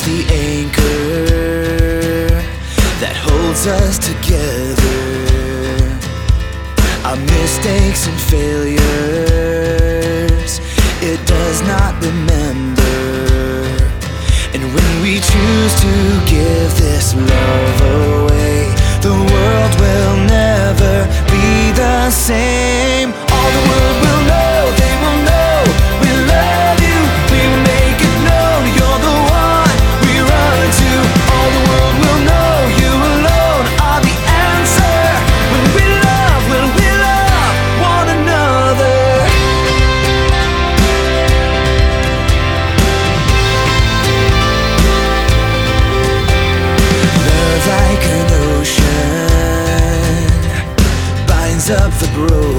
is the anchor that holds us together. Our mistakes and failures, it does not remember. And when we choose to give this love away, the world will never be the same. All the world will know, they will know we love you. We will make it known, you're the one we run to. All the world will know you alone are the answer. When we love one another. Love like an ocean binds up the broken.